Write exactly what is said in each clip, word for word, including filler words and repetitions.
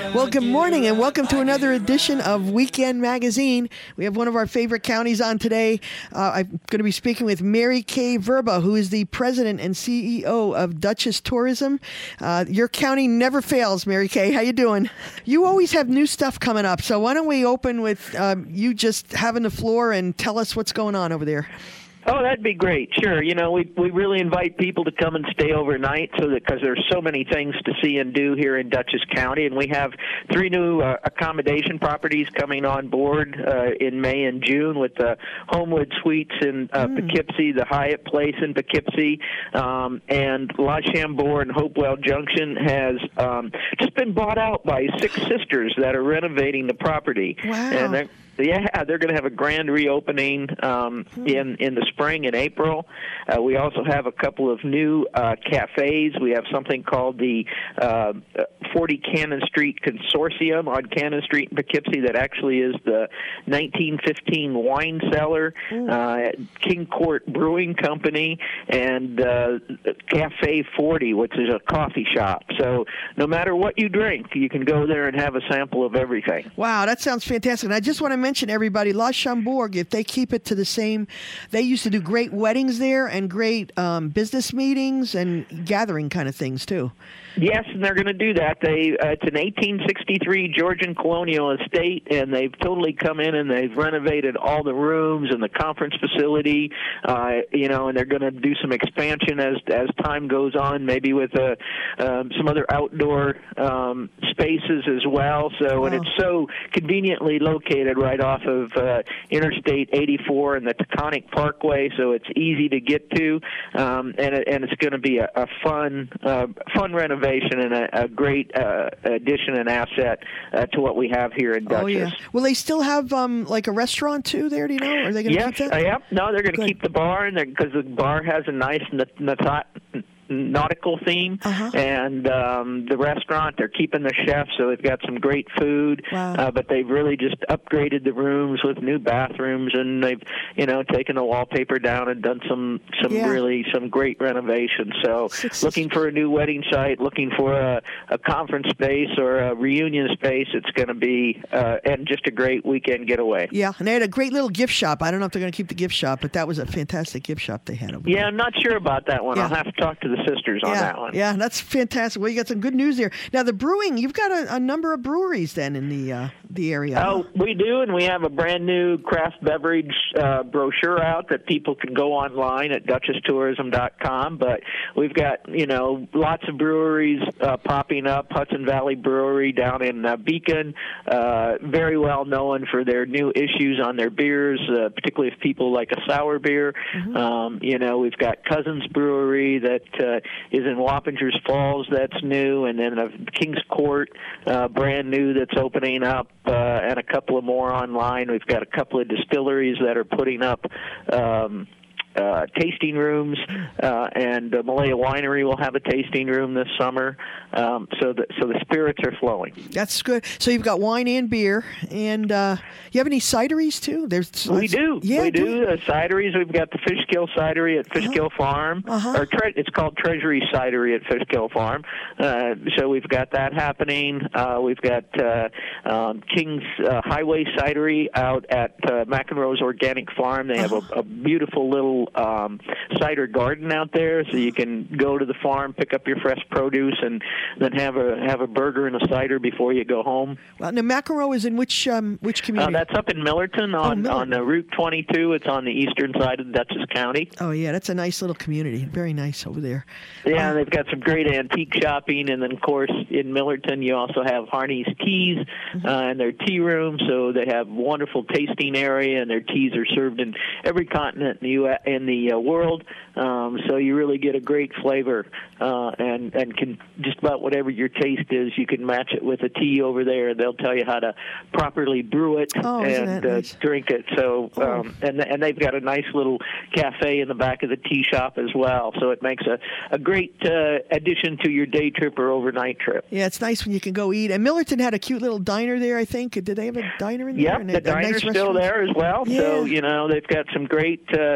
Well, good morning and welcome to another edition of Weekend Magazine. We have one of our favorite counties on today. Uh, I'm going to be speaking with Mary Kay Verba, who is the president and C E O of Dutchess Tourism. Uh, your county never fails, Mary Kay. How you doing? You always have new stuff coming up, so why don't we open with um, you just having the floor and tell us what's going on over there. Oh, that'd be great. Sure. You know, we we really invite people to come and stay overnight so that because there's so many things to see and do here in Dutchess County. And we have three new uh, accommodation properties coming on board uh, in May and June with the Homewood Suites in uh, mm. Poughkeepsie, the Hyatt Place in Poughkeepsie, um, and La Chambord and Hopewell Junction has um, just been bought out by six sisters that are renovating the property. Wow. And they're, Yeah, they're going to have a grand reopening um, in in the spring in April. Uh, we also have a couple of new uh, cafes. We have something called the uh, forty Cannon Street Consortium on Cannon Street in Poughkeepsie that actually is the nineteen fifteen wine cellar, uh, King Court Brewing Company, and uh, Cafe forty, which is a coffee shop. So no matter what you drink, you can go there and have a sample of everything. Wow, that sounds fantastic. And I just want to mention, everybody, La Chambord, if they keep it to the same, they used to do great weddings there and great um, business meetings and gathering kind of things, too. Yes, and they're going to do that. They uh, it's an eighteen sixty-three Georgian colonial estate, and they've totally come in and they've renovated all the rooms and the conference facility. Uh, you know, and they're going to do some expansion as as time goes on, maybe with uh, um, some other outdoor um, spaces as well. So, wow. And it's so conveniently located right off of uh, Interstate eighty-four and the Taconic Parkway, so it's easy to get to, um, and it, and it's going to be a, a fun uh, fun renovation. And a, a great uh, addition and asset uh, to what we have here in Dutchess. Oh, yeah. Will they still have um, like a restaurant, too, there? Do you know? Are they going to yes, keep that? Uh, yep. No, they're going to keep the bar, and because the bar has a nice nat- nautical theme, uh-huh. and um, the restaurant, they're keeping the chef, so they've got some great food, wow. uh, but they've really just upgraded the rooms with new bathrooms, and they've, you know, taken the wallpaper down and done some, some yeah. really, some great renovations. So Six, looking for a new wedding site, looking for a, a conference space or a reunion space, it's going to be, uh, and just a great weekend getaway. Yeah, and they had a great little gift shop. I don't know if they're going to keep the gift shop, but that was a fantastic gift shop they had over yeah, there. I'm not sure about that one. Yeah. I'll have to talk to the sisters on yeah, that one. Yeah, that's fantastic. Well, you got some good news there. Now, the brewing, you've got a, a number of breweries then in the uh, the area. Oh, we do, and we have a brand new craft beverage uh, brochure out that people can go online at Dutchess Tourism dot com. But we've got, you know, lots of breweries uh, popping up. Hudson Valley Brewery down in uh, Beacon, uh, very well known for their new issues on their beers, uh, particularly if people like a sour beer. Mm-hmm. Um, you know, we've got Cousins Brewery that uh, is in Wappingers Falls, that's new, and then a Kings Court, uh, brand new, that's opening up, uh, and a couple of more online. We've got a couple of distilleries that are putting up um, uh, tasting rooms, uh, and uh, Malaya Winery will have a tasting room this summer. Um, so the so the spirits are flowing. That's good. So you've got wine and beer, and uh, you have any cideries too? There's we do. Yeah, we do. do. Uh, cideries. We've got the Fishkill Cidery at Fishkill uh-huh. Farm, uh-huh. or tre- it's called Treasury Cidery at Fishkill Farm. Uh, so we've got that happening. Uh, we've got uh, um, King's uh, Highway Cidery out at uh, McEnroe's Organic Farm. They have uh-huh. a, a beautiful little um, cider garden out there, so you can go to the farm, pick up your fresh produce, and then have a have a burger and a cider before you go home. Well, now McEnroe is in which um, which community? Uh, that's up in Millerton on oh, on uh, Route twenty-two. It's on the eastern side of Dutchess County. Oh yeah, that's a nice little community. Very nice over there. Yeah, uh, they've got some great antique shopping, and then of course in Millerton you also have Harney's Teas mm-hmm. uh, and their tea room. So they have wonderful tasting area, and their teas are served in every continent in the U S, in the uh, world. Um, so you really get a great flavor, uh, and and can just about whatever your taste is, you can match it with a tea over there. They'll tell you how to properly brew it oh, and uh, nice? drink it. So oh. um, and and they've got a nice little cafe in the back of the tea shop as well. So it makes a a great uh, addition to your day trip or overnight trip. Yeah, it's nice when you can go eat. And Millerton had a cute little diner there, I think. Did they have a diner in there? Yep, and the a, a diner's nice still restaurant? there as well. Yeah. So, you know, they've got some great, uh, and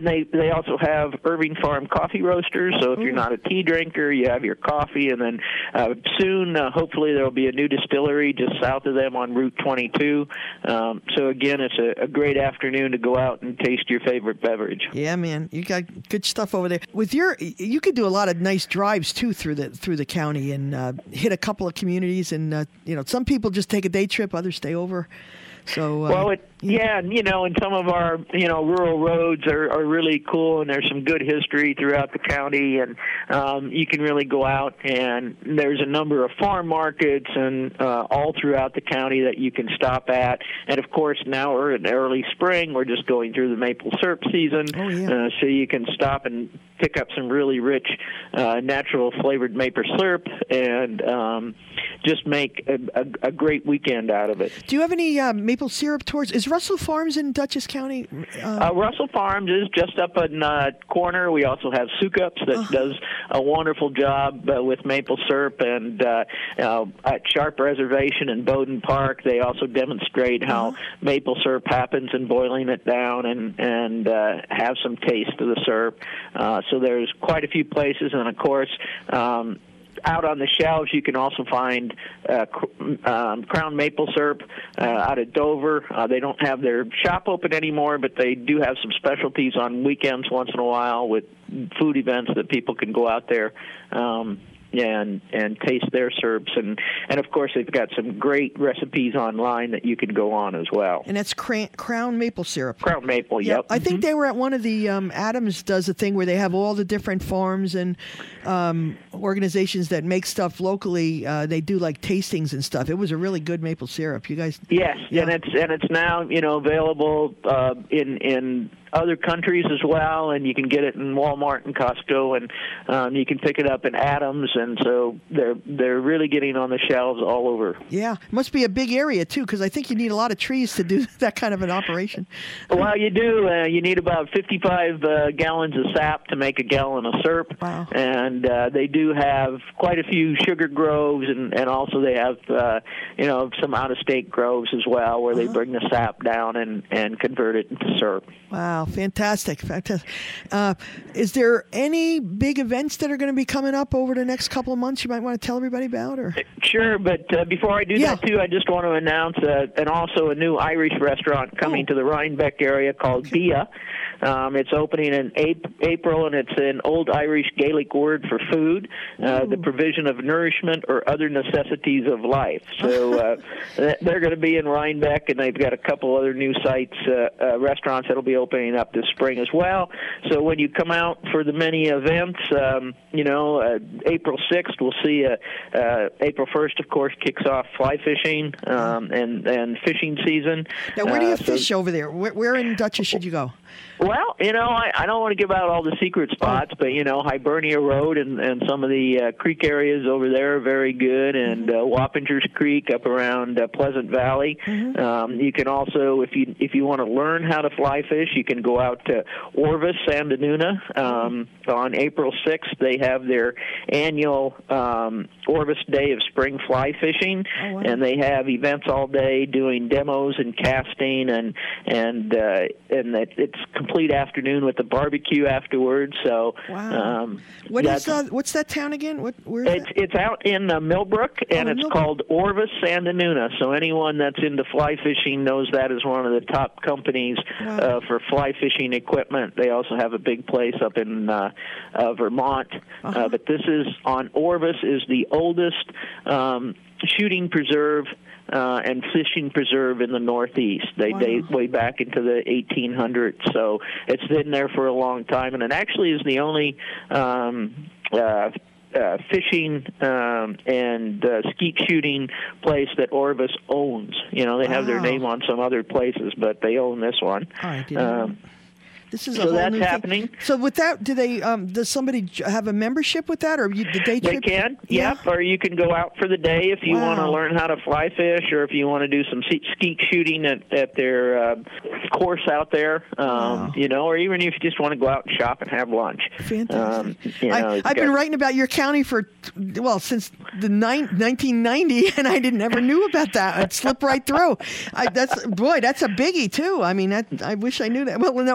they they also have Irving Farm coffee roasters. So if you're not a tea drinker, you have your coffee, and then uh, soon, uh, hopefully, there will be a new distillery just south of them on Route twenty-two. Um, so again, it's a, a great afternoon to go out and taste your favorite beverage. Yeah, man, you got good stuff over there. With your, you could do a lot of nice drives too through the through the county and uh, hit a couple of communities. And uh, you know, some people just take a day trip, others stay over. So, uh, well, it, yeah, and, you know, and some of our, you know, rural roads are, are really cool, and there's some good history throughout the county, and um, you can really go out, and there's a number of farm markets and uh, all throughout the county that you can stop at. And, of course, now we're in early spring. We're just going through the maple syrup season, oh, yeah. uh, so you can stop and pick up some really rich uh, natural flavored maple syrup and um, just make a, a, a great weekend out of it. Do you have any uh, maple syrup tours? Is Russell Farms in Dutchess County? Uh, uh, Russell Farms is just up in uh, corner. We also have Sukups that uh-huh. does a wonderful job uh, with maple syrup, and uh, uh, at Sharp Reservation in Bowden Park, they also demonstrate how uh-huh. maple syrup happens and boiling it down and and uh, have some taste of the syrup. Uh, so there's quite a few places, and of course. Um, Out on the shelves, you can also find uh, um, Crown Maple Syrup uh, out of Dover. Uh, they don't have their shop open anymore, but they do have some specialties on weekends once in a while with food events that people can go out there um, and and taste their syrups. And, and, of course, they've got some great recipes online that you can go on as well. And that's cra- Crown Maple Syrup. Crown Maple, yep. yep. I think mm-hmm. they were at one of the, um, Adams does a thing where they have all the different farms and um, organizations that make stuff locally. Uh, they do, like, tastings and stuff. It was a really good maple syrup. You guys? Yes, yeah. and it's and it's now, you know, available uh, in in other countries as well, and you can get it in Walmart and Costco, and um, you can pick it up in Adams, and so they're they're really getting on the shelves all over. Yeah, must be a big area too, because I think you need a lot of trees to do that kind of an operation. Well, you do. Uh, you need about fifty-five uh, gallons of sap to make a gallon of syrup, wow. and uh, they do have quite a few sugar groves, and, and also they have uh, you know some out-of-state groves as well, where uh-huh. they bring the sap down and, and convert it into syrup. Wow, fantastic, fantastic. Uh, is there any big events that are going to be coming up over the next couple of months you might want to tell everybody about? Or Sure, but uh, before I do yeah. that, too, I just want to announce uh, and also a new Irish restaurant coming oh. to the Rhinebeck area called okay. Bia. Um, it's opening in April, and it's an old Irish Gaelic word for food, uh, the provision of nourishment or other necessities of life. So uh, they're going to be in Rhinebeck, and they've got a couple other new sites, uh, uh, restaurants that will be opening up this spring as well. So when you come out for the many events, um, you know, uh, April sixth, we'll see, uh, uh, April first, of course, kicks off fly fishing um, and, and fishing season. Now, where do you uh, fish so, over there? Where, where in Dutchess should you go? Well, you know, I, I don't want to give out all the secret spots, but, you know, Hibernia Road and, and some of the uh, creek areas over there are very good, and uh, Wappingers Creek up around uh, Pleasant Valley. Mm-hmm. Um, you can also, if you if you want to learn how to fly fish, you can go out to Orvis, Sandonuna. Um, on April sixth, they have their annual um, Orvis Day of Spring Fly Fishing, oh, wow. and they have events all day doing demos and casting, and and uh, and it, it's complete afternoon with the barbecue afterwards. So, wow. um, what is uh, what's that town again? What where is it's that? It's out in uh, Millbrook, and oh, it's Millbrook. called Orvis Sandonuna. So anyone that's into fly fishing knows that is one of the top companies wow. uh, for fly fishing equipment. They also have a big place up in uh, uh, Vermont, uh-huh. uh, but this is on Orvis is the oldest um, shooting preserve. Uh, and fishing preserve in the Northeast. They wow. date way back into the eighteen hundreds, so it's been there for a long time, and it actually is the only um, uh, uh, fishing um, and uh, skeet shooting place that Orvis owns. You know, they wow. have their name on some other places, but they own this one. Oh, I didn't um, This is a so whole that's new happening. Thing. So with that, do they? Um, does somebody have a membership with that, or you, the day trip? They can, yeah. yep. Or you can go out for the day if you wow. want to learn how to fly fish, or if you want to do some skeet shooting at, at their uh, course out there. Um, wow. You know, or even if you just want to go out and shop and have lunch. Fantastic. Um, you know, I, I've got, been writing about your county for well since the nineteen ninety, and I didn't never knew about that. It slipped right through. I, that's boy, that's a biggie too. I mean, that, I wish I knew that. Well, now we know.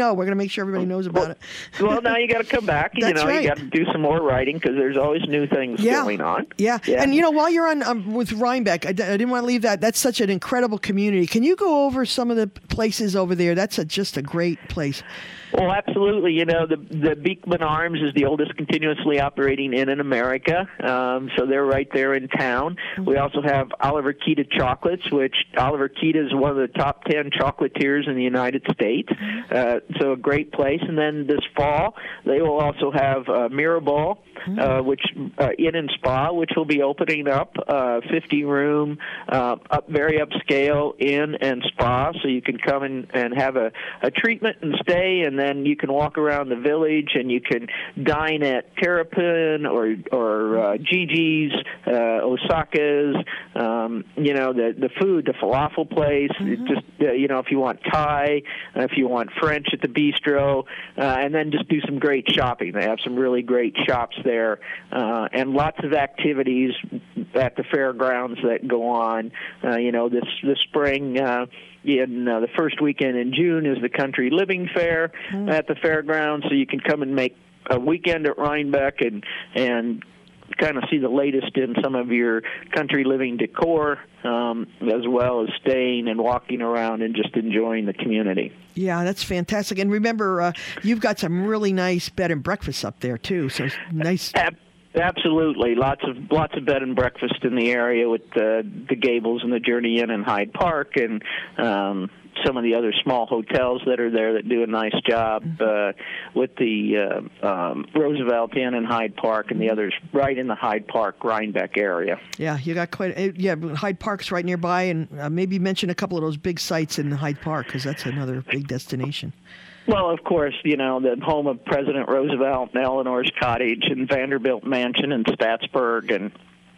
go. We're going to make sure everybody knows about well, it. Well, now you got to come back. You That's know, right. you got to do some more writing because there's always new things yeah. going on. Yeah. yeah. And, you know, while you're on um, with Rhinebeck, I, d- I didn't want to leave that. That's such an incredible community. Can you go over some of the places over there? That's a, just a great place. Well, absolutely. You know, the the Beekman Arms is the oldest continuously operating inn in America, um, so they're right there in town. Mm-hmm. We also have Oliver Keita Chocolates, which Oliver Keita is one of the top ten chocolatiers in the United States, mm-hmm. uh, so a great place. And then this fall, they will also have uh, Mirabal, mm-hmm. uh, which uh, Inn and Spa, which will be opening up, uh, fifty room, uh, up very upscale inn and spa, so you can come in and have a, a treatment and stay, and then you can walk around the village and you can dine at Terrapin or or uh, Gigi's, uh, Osaka's, um, you know, the the food, the falafel place, mm-hmm. just, uh, you know, if you want Thai, uh, if you want French at the bistro, uh, and then just do some great shopping. They have some really great shops there, uh, and lots of activities at the fairgrounds that go on. Uh, you know, this, this spring, uh, in uh, the first weekend in June is the Country Living Fair mm. at the fairgrounds, so you can come and make a weekend at Rhinebeck and and kind of see the latest in some of your country living decor, um, as well as staying and walking around and just enjoying the community. Yeah, that's fantastic. And remember, uh, you've got some really nice bed and breakfasts up there too. So nice. Ab- Absolutely, lots of lots of bed and breakfast in the area with the the Gables and the Journey Inn in Hyde Park, and um, some of the other small hotels that are there that do a nice job uh, with the uh, um, Roosevelt Inn in Hyde Park and the others right in the Hyde Park, Rhinebeck area. Yeah, you got quite. A, yeah, Hyde Park's right nearby, and uh, maybe mention a couple of those big sites in Hyde Park because that's another big destination. Well, of course, you know, the home of President Roosevelt and Eleanor's Cottage and Vanderbilt Mansion in Staatsburg, and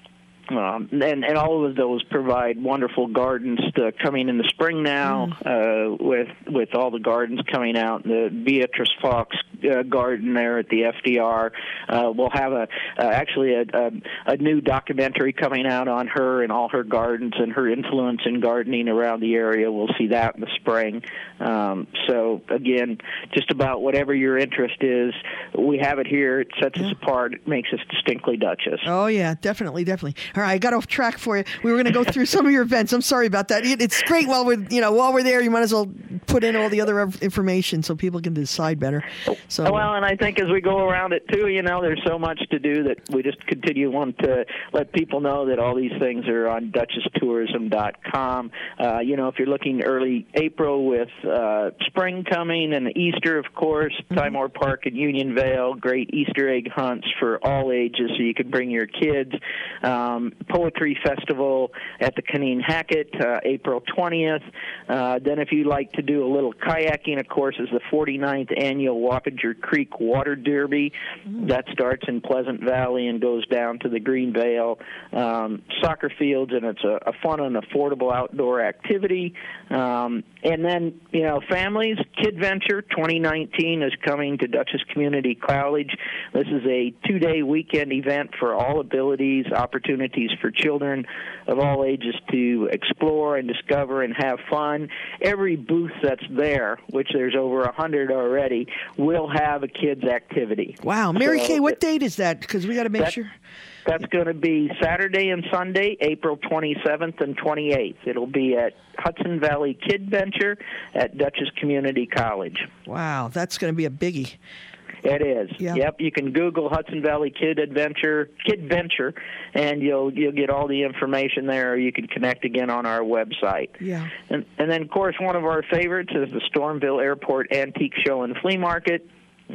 um, and, and all of those provide wonderful gardens to, coming in the spring now, mm. uh, with with all the gardens coming out. The Beatrice Fox uh, garden there at the F D R. Uh, we'll have a uh, actually a, a, a new documentary coming out on her and all her gardens and her influence in gardening around the area. We'll see that in the spring. Um, so, again, just about whatever your interest is, we have it here. It sets yeah. us apart. It makes us distinctly Duchess. Oh, yeah, definitely, definitely. All right, I got off track for you. We were going to go through some of your events. I'm sorry about that. It, it's great while we're, you know, while we're there, you might as well put in all the other information so people can decide better. So, well, and I think as we go around it, too, you know, there's so much to do that we just continue want to let people know that all these things are on Duchess Tourism dot com. Uh, you know, if you're looking early April with uh, spring coming and Easter, of course, mm-hmm. Timor Park and Unionvale, great Easter egg hunts for all ages so you can bring your kids. Um, Poetry Festival at the Caneen Hackett, uh, April twentieth. Uh, then if you like to do a little kayaking, of course, is the forty-ninth Annual Wappinger Creek Water Derby. Mm-hmm. That starts in Pleasant Valley and goes down to the Green Vale um, soccer fields, and it's a, a fun and affordable outdoor activity. Um, and then, you know, families, Kid Venture twenty nineteen is coming to Duchess Community College. This is a two-day weekend event for all abilities, opportunities for children of all ages to explore and discover and have fun. Every booth that's there, which there's over a hundred already, will have a kids' activity. Wow. Mary so, Kay, what date is that? Because we got to make that, sure. That's going to be Saturday and Sunday, April twenty-seventh and twenty-eighth. It'll be at Hudson Valley Kid Venture at Duchess Community College. Wow, that's going to be a biggie. It is. Yeah. Yep. You can Google Hudson Valley Kid Adventure, Kid Venture, and you'll you'll get all the information there. Or you can connect again on our website. Yeah. And and then of course one of our favorites is the Stormville Airport Antique Show and Flea Market,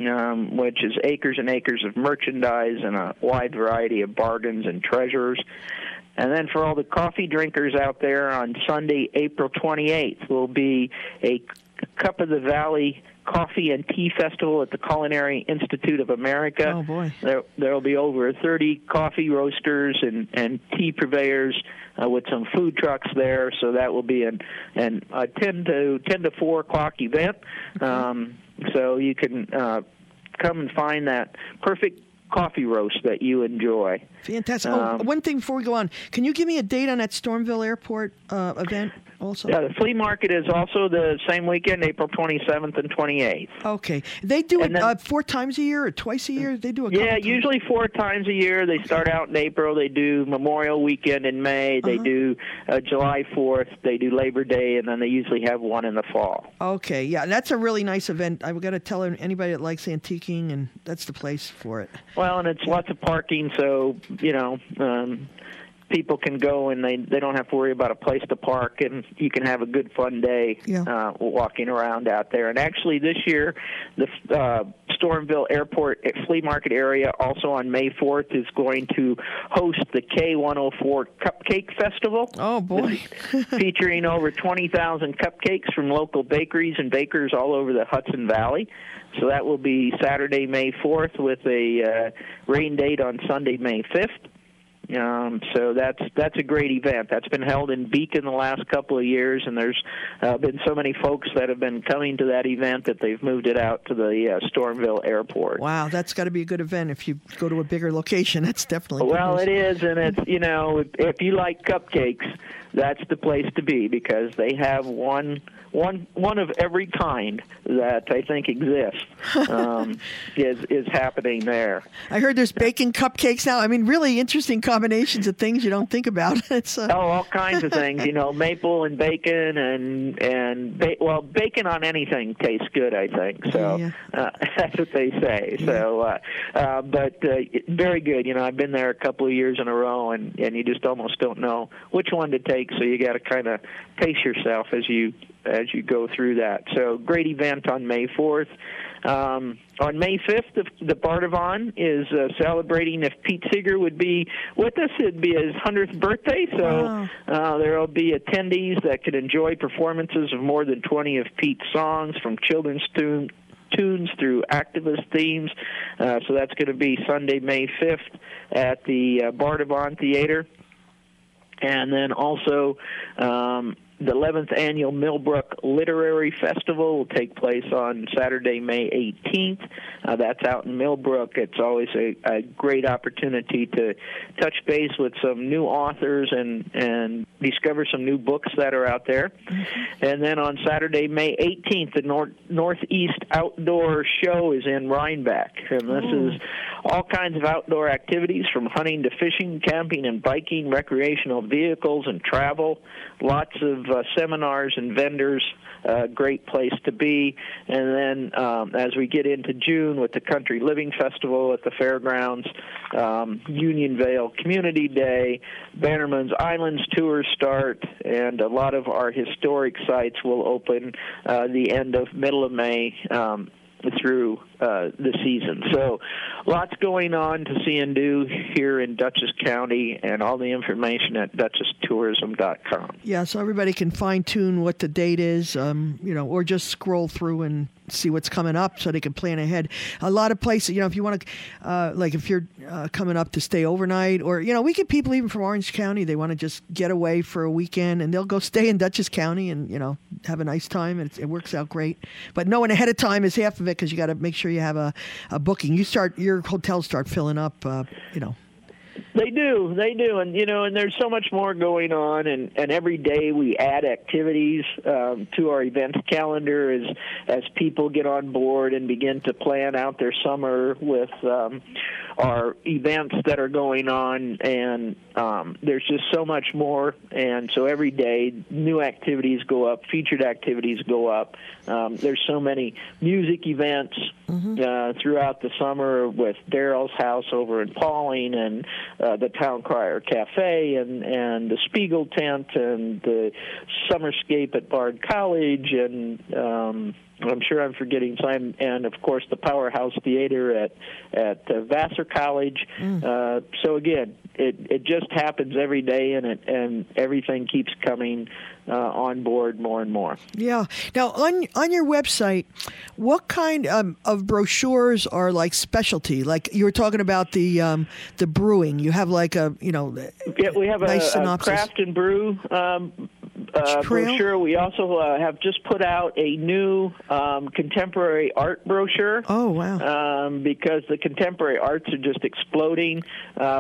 um, which is acres and acres of merchandise and a wide variety of bargains and treasures. And then for all the coffee drinkers out there, on Sunday, April twenty-eighth, will be a Cup of the Valley Coffee and Tea Festival at the Culinary Institute of America. Oh, boy. There there will be over thirty coffee roasters and, and tea purveyors uh, with some food trucks there, so that will be an, an a ten to four o'clock event. Okay. Um, so you can uh, come and find that perfect coffee roast that you enjoy. Fantastic. Um, oh, one thing before we go on, can you give me a date on that Stormville Airport uh, event? also? Yeah, the flea market is also the same weekend, April twenty-seventh and twenty-eighth. Okay. They do And it then- uh, four times a year or twice a year? They do a couple Yeah, times. usually four times a year. They start out in April. They do Memorial Weekend in May. They Uh-huh. do uh, July fourth. They do Labor Day, and then they usually have one in the fall. Okay, yeah, that's a really nice event. I've got to tell anybody that likes antiquing, and that's the place for it. Well, and it's lots of parking, so, you know, um, people can go and they, they don't have to worry about a place to park, and you can have a good, fun day Yeah. uh, walking around out there. And actually this year, the uh, Stormville Airport Flea Market area, also on May fourth, is going to host the K one oh four Cupcake Festival. Oh, boy. Featuring over twenty thousand cupcakes from local bakeries and bakers all over the Hudson Valley. So that will be Saturday, May fourth, with a uh, rain date on Sunday, May fifth. Um, so that's that's a great event. That's been held in Beacon the last couple of years, and there's uh, been so many folks that have been coming to that event that they've moved it out to the uh, Stormville Airport. Wow, that's got to be a good event if you go to a bigger location. That's definitely good Well, news. it is, and it's, you know, if, if you like cupcakes, that's the place to be, because they have one one one of every kind that I think exists um, is is happening there. I heard there's bacon cupcakes now. I mean, really interesting combinations of things you don't think about. It's uh, Oh, all kinds of things, you know, maple and bacon and and ba- well, bacon on anything tastes good, I think. So Yeah. uh, that's what they say. So, uh, uh, but uh, very good. You know, I've been there a couple of years in a row, and and you just almost don't know which one to take. So you got to kind of pace yourself as you as you go through that. So great event on May fourth. Um, on May fifth, the, the Bardavon is uh, celebrating. If Pete Seeger would be with us, it'd be his hundredth birthday. So Wow. uh, there will be attendees that could enjoy performances of more than twenty of Pete's songs, from children's tune, tunes through activist themes. Uh, so that's going to be Sunday, May fifth at the uh, Bardavon Theater. And then also um, the eleventh Annual Millbrook Literary Festival will take place on Saturday, May eighteenth. Uh, that's out in Millbrook. It's always a, a great opportunity to touch base with some new authors and, and discover some new books that are out there. Mm-hmm. And then on Saturday, May eighteenth, the North, Northeast Outdoor Show is in Rhinebeck. And this Ooh. is all kinds of outdoor activities, from hunting to fishing, camping and biking, recreational vehicles and travel, lots of uh, seminars and vendors, uh, great place to be. And then um, as we get into June with the Country Living Festival at the fairgrounds, um, Unionvale Community Day, Bannerman's Islands tours start, and a lot of our historic sites will open uh, the end of middle of May um, through uh, the season. So lots going on to see and do here in Dutchess County, and all the information at duchess tourism dot com. Yeah, so everybody can fine-tune what the date is, um, you know, or just scroll through and see what's coming up so they can plan ahead. A lot of places, you know, if you want to, uh, like if you're uh, coming up to stay overnight, or, you know, we get people even from Orange County, they want to just get away for a weekend, and they'll go stay in Dutchess County and, you know, have a nice time, and it, it works out great. But knowing ahead of time is half of it, because you got to make sure you have a, a booking. You start, your hotels start filling up, uh, you know. They do, they do, and you know, and there's so much more going on, and, and every day we add activities um, to our events calendar as as people get on board and begin to plan out their summer with um, our events that are going on, and um, there's just so much more, and so every day new activities go up, featured activities go up. Um, there's so many music events mm-hmm. uh, throughout the summer with Daryl's House over in Pauling, and uh, the Town Crier Cafe, and, and the Spiegel Tent, and the Summerscape at Bard College, and um, I'm sure I'm forgetting some, and of course the Powerhouse Theater at at uh, Vassar College. Mm. Uh, so again, it it just happens every day, and it and everything keeps coming uh, on board more and more. Yeah. Now on on your website, what kind um, of brochures are like specialty? Like you were talking about the um, the brewing. You have like a you know yeah, we have nice a, synopsis. a craft and brew. Um, Uh, brochure. We also uh, have just put out a new um, contemporary art brochure. Oh, wow. Um, because the contemporary arts are just exploding. Uh,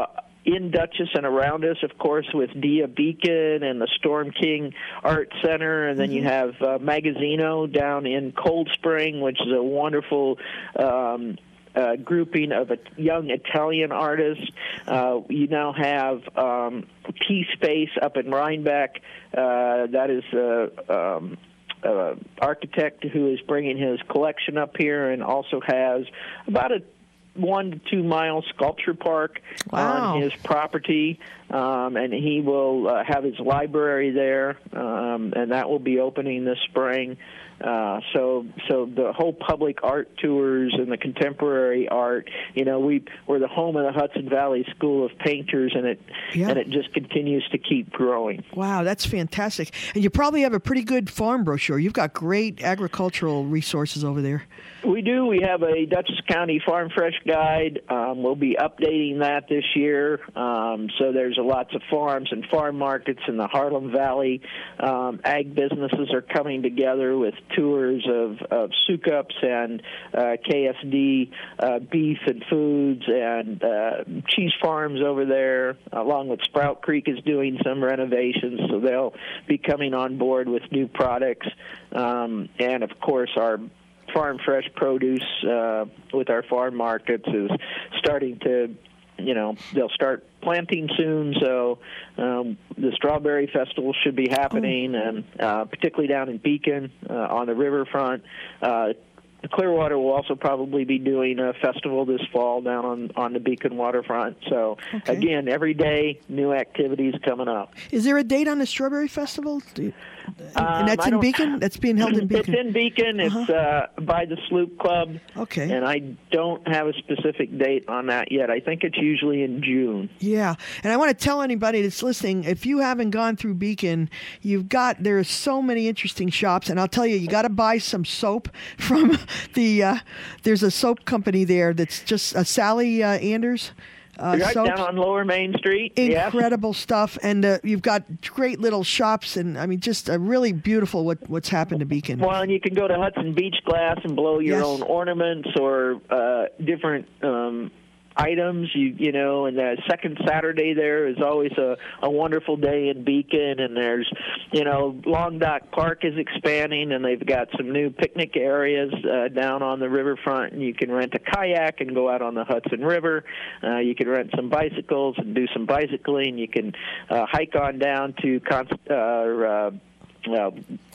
in Dutchess and around us, of course, with Dia Beacon and the Storm King Art Center, and then mm-hmm. you have uh, Magazzino down in Cold Spring, which is a wonderful um, uh, grouping of a young Italian artists. Uh, you now have um, P-Space up in Rhinebeck. Uh, that is uh, um, uh, architect who is bringing his collection up here and also has about a one to two mile sculpture park wow. on his property, um, and he will uh, have his library there, um, and that will be opening this spring. Uh, so, so the whole public art tours and the contemporary art, you know, we we're the home of the Hudson Valley School of Painters, and it yeah. and it just continues to keep growing. Wow, that's fantastic! And you probably have a pretty good farm brochure. You've got great agricultural resources over there. We do. We have a Dutchess County Farm Fresh Guide. Um, we'll be updating that this year. Um, so there's a lots of farms and farm markets in the Harlem Valley. Um, ag businesses are coming together with tours of, of Sukups and uh, K S D uh, beef and foods and uh, cheese farms over there, along with Sprout Creek is doing some renovations, so they'll be coming on board with new products. Um, and, of course, our Farm Fresh Produce uh, with our farm markets is starting to, you know, they'll start planting soon, so um, the Strawberry Festival should be happening, oh. and uh, particularly down in Beacon uh, on the riverfront. Uh, Clearwater will also probably be doing a festival this fall down on, on the Beacon waterfront. So, okay. again, every day, new activities coming up. Is there a date on the Strawberry Festival? Do you, and um, that's in Beacon? That's being held in Beacon? It's in Beacon. Uh-huh. It's uh, by the Sloop Club. Okay. And I don't have a specific date on that yet. I think it's usually in June. Yeah. And I want to tell anybody that's listening, if you haven't gone through Beacon, you've got, there are so many interesting shops. And I'll tell you, you got to buy some soap from the, uh, there's a soap company there that's just uh, Sally uh, Anders. Uh, right soaps. Down on Lower Main Street. Incredible yes. stuff, and uh, you've got great little shops, and I mean, just uh, really beautiful what what's happened to Beacon. Well, and you can go to Hudson Beach Glass and blow your yes. own ornaments or uh, different um, items. You you know, and the second Saturday there is always a, a wonderful day in Beacon, and there's, you know, Long Dock Park is expanding, and they've got some new picnic areas uh, down on the riverfront, and you can rent a kayak and go out on the Hudson River. Uh, you can rent some bicycles and do some bicycling. You can uh, hike on down to Const- uh, uh, uh,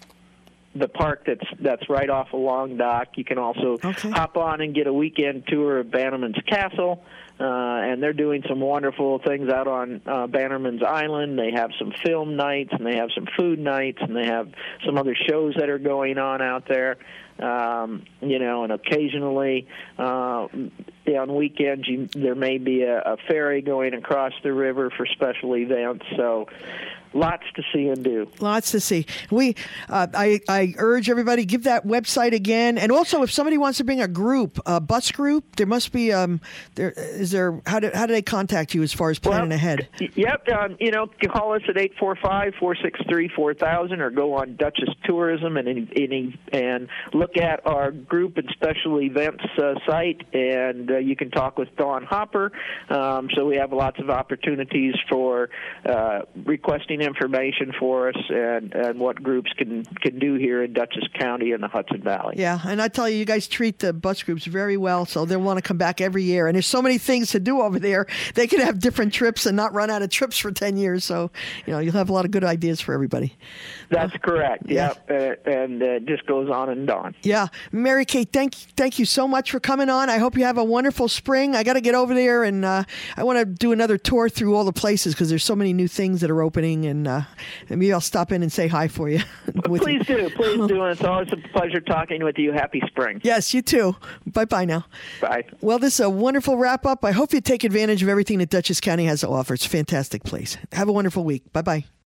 the park that's that's right off of Long Dock. You can also okay. hop on and get a weekend tour of Bannerman's Castle, uh, and they're doing some wonderful things out on uh, Bannerman's Island. They have some film nights, and they have some food nights, and they have some other shows that are going on out there. Um, you know, and occasionally uh, on weekends you, there may be a, a ferry going across the river for special events. So lots to see and do. Lots to see. We, uh, I, I urge everybody, give that website again. And also, if somebody wants to bring a group, a bus group, there must be. Um, there is there. How do how do they contact you as far as planning well, ahead? Yep. Um, you know, call us at eight four five, four six three, four thousand, or go on Dutchess Tourism and any and look at our group and special events uh, site, and uh, you can talk with Dawn Hopper. Um, so we have lots of opportunities for uh, requesting information for us and, and what groups can, can do here in Dutchess County and the Hudson Valley. Yeah, and I tell you, you guys treat the bus groups very well, so they'll want to come back every year. And there's so many things to do over there. They could have different trips and not run out of trips for ten years. So, you know, you'll have a lot of good ideas for everybody. That's uh, correct. Yeah, uh, and it uh, just goes on and on. Yeah. Mary Kate, thank, thank you so much for coming on. I hope you have a wonderful spring. I got to get over there, and uh, I want to do another tour through all the places because there's so many new things that are opening, and uh, maybe I'll stop in and say hi for you. Please do. Please do. And it's always a pleasure talking with you. Happy spring. Yes, you too. Bye-bye now. Bye. Well, this is a wonderful wrap-up. I hope you take advantage of everything that Dutchess County has to offer. It's a fantastic place. Have a wonderful week. Bye-bye.